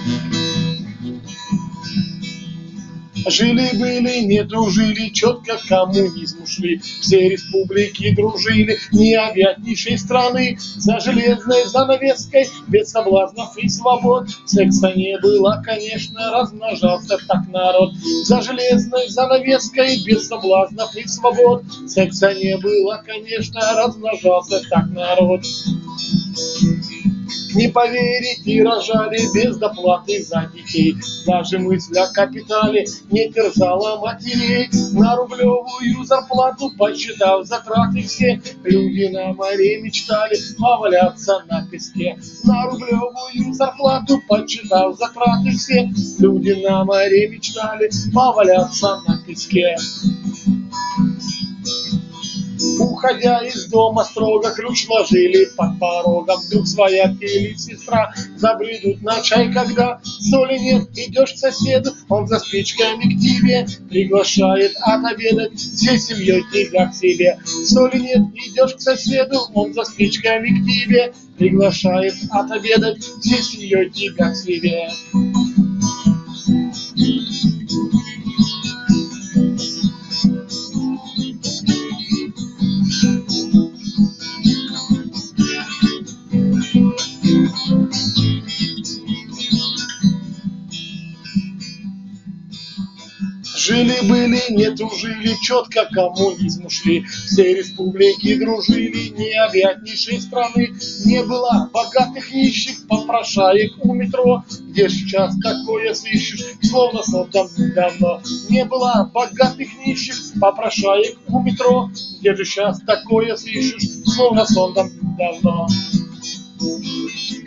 Жили-были, не дружили, четко к коммунизму шли. Все республики дружили, необъятнейшей страны. За железной занавеской, без соблазнов и свобод. Секса не было, конечно, размножался так народ. За железной занавеской, без соблазнов и свобод. Секса не было, конечно, размножался так народ. Не поверите, рожали без доплаты за детей. Даже мысль о капитале не терзала матерей. На рублевую зарплату, подсчитав затраты все, люди на море мечтали поваляться на песке. На рублевую зарплату, подсчитав затраты все, люди на море мечтали поваляться на песке. Уходя из дома строго, ключ ложили под порогом. Вдруг свояк или сестра забредут на чай, когда соли нет, идешь к соседу, он за спичками к тебе приглашает отобедать всей семьей тебя к себе. Соли нет, идешь к соседу, он за спичками к тебе приглашает отобедать всей семьей тебя к себе. Жили-были, не дружили, четко к коммунизму шли. Все республики дружили, необъятнейшей страны. Не было богатых нищих, попрошаек у метро. Где ж сейчас такое сыщешь, словно сон давно. Не было богатых нищих, попрошаек у метро. Где же сейчас такое сыщешь, словно сон давно.